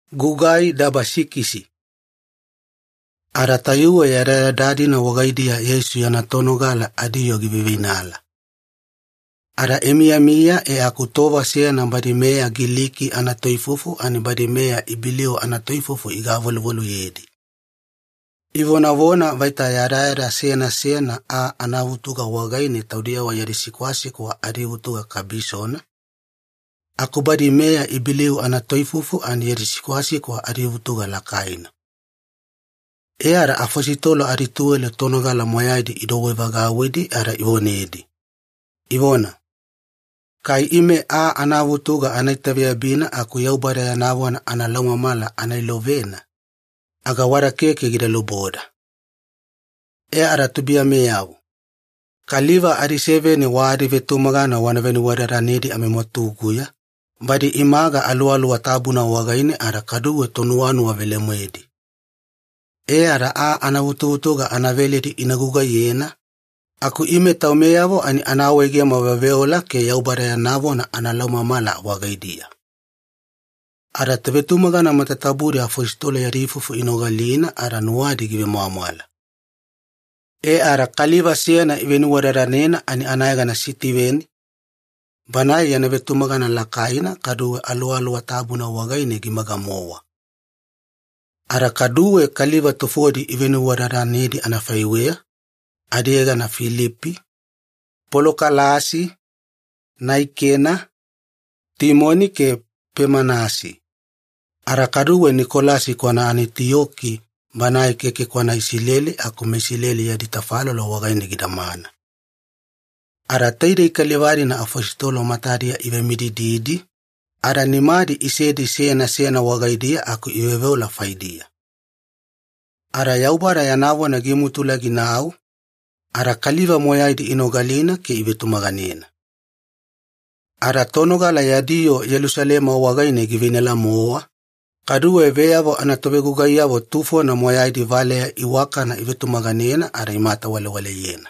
Gugai dabasikisi. Aratayuwa yara dadi na wagaidia Yesu yanatonogala adiyo givivinala. Ara emia akutova sea na badimea giliki anatoifufu ani badimea ibilio anatoifufu igavolvolu yedi. Ivonavona vaita yara sena anavutuga wagaini taudia wa yarisikwasiku adivutuga kabisona. Akubadimea ibilio anatoifufu ani yarisikwasiku adivutuga lakaina. Ara afositolo arituele tonogala moyaidi idowevagawedi ara ivonedi. Ivona. Kai ime anavutuga anaitavia bina akuyaubara ya nawana analoma mala anailovena. Agawara keke gida loboda. Ara tubia meyawu. Kaliva ariseveni wadi vetumagana wanaveni wadaranedi amemotuguya. Badi imaga alualu watabuna wagaini ara kaduwe tonuanu wavelemwedi. Ara anavutuga anaveledi inaguga yena. Aku ime taumeyavo ani anawege mawaveola ke yaubara ya navona analoma mala wagaidia. Ara tevetumagana matataburi afostole ya rifufu inogalina ara nuwadi give muamala. Ara kaliva siena iveni wadaranena ani anayaga na sitiveni. Banai ya nevetumagana lakaina kaduwe alualu watabuna wagaine gimagamowa. Ara kaduwe kaliva tofodi iveni wadaranedi anafaiwea. Adiega na Filipi, Polokalasi, Naikena, Timoni ke Pemanasi. Arakaduwe Nikolasi kwa na Anitioki, banai keke kwa na Isileli akumesileli ya ditafalo lo wagaini gidamana. Arateide ikalivari na afostolo mataria ivemidi didi, aranimadi isedi sena wagaidia aku iweveola faidia. Ara yaubara ya nawo na gimutula ginau, ara kaliva moyaidi inogalina ke ivetumaganena. Ara tonogala yadiyo Yerusalema wagaine givinela moa. Kaduwe veyavo anatovegugayavo tufo na moyaidi valea iwaka na ivetumaganena ara imata wale yena.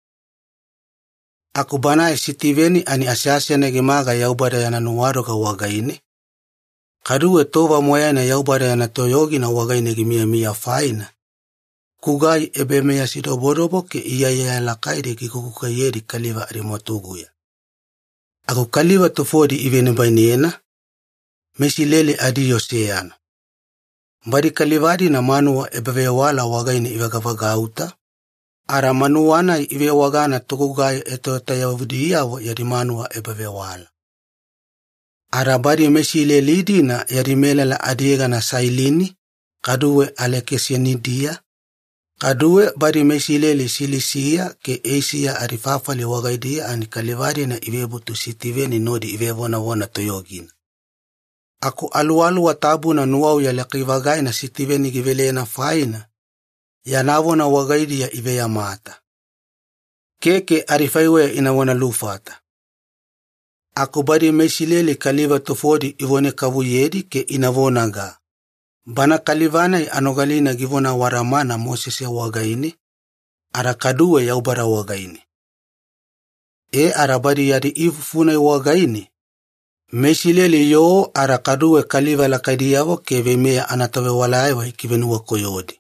Akubanae sitiveni ani asiasia negimaga yaubara ya nanuwaro ka wagaine. Kaduwe tova moyaina yaubara ya natoyogi na wagaine gimia faina. Kugai ebeme ya sidoborobo ke iya lakaide kikukukayeri kaliva arimotuguya. Ako kaliva tofodi iveni bainiena, mesilele adiyo seyana. Mbadi kalivadi na manuwa ebevewala wagaini ivagavagauta, ara manuwana ivewagana tukugai etotayavudiyavo yadi manuwa ebevewala. Ara badi mesilelidi na yadimelela adiega na sailini, kaduwe alekesianidia, kaduwe bari mesilele silisia ke Asia arifafali wagaidia ani kalivari na ivebutu sitiveni nodi ivevona toyogina. Aku alualu watabu na nuwau ya lakivagai na sitiveni givelena faina, ya navona wagaidia ive ya mata. Keke arifaiwe inawona lufata. Aku bari mesilele kaliva tofodi ivone kavuyedi ke inavonaga. Bana kalivana anogalina givona waramana Moses ya wagaini, ara kaduwe ya ubara wagaini. Arabadi yadi ifufuna wagaini, mesilele yo ara kaduwe kaliva la kadiyavo kevemea anatawe walaiwa ikivenu wakoyodi.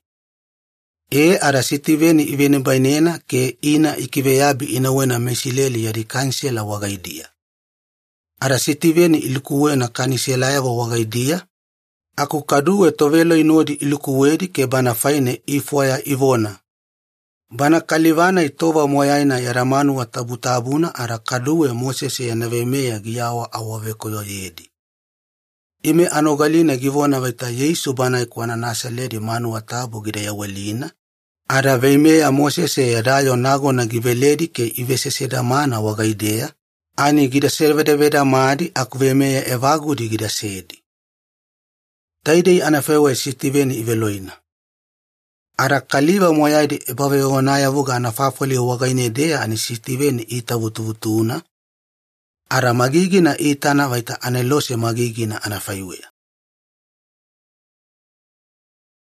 Ara sitiveni iveni bainena ke ina ikiveyabi inawena mesilele yadi kansela wagaidia. Ara sitiveni ilikuwena kanisela ya wagaidia. Aku kaduwe tovelo inodi ilikuwedi ke bana faine ifwaya ivona. Bana kalivana itova moyaina ya ramanu wa tabutabuna ara kaduwe Moses ya navemea giyawa awaveko yoyedi. Ime anogalina givona veta Yesu bana ikuana nasaledi manu wa tabu gida ya welina. Ara vemea Moses ya dayo nago na giveledi ke iveseseda mana wagaidea. Ani gida servedeveda maadi akuvemea evagudi gida sedi. Taidei anafewe sitiveni iveloina. Ara kaliva moyaidi ebaveonaya vuga anafafoli wagaine dea ani sitiveni ita vutuvutuna. Ara magigina itana vaita anelose magigina anafaiwea.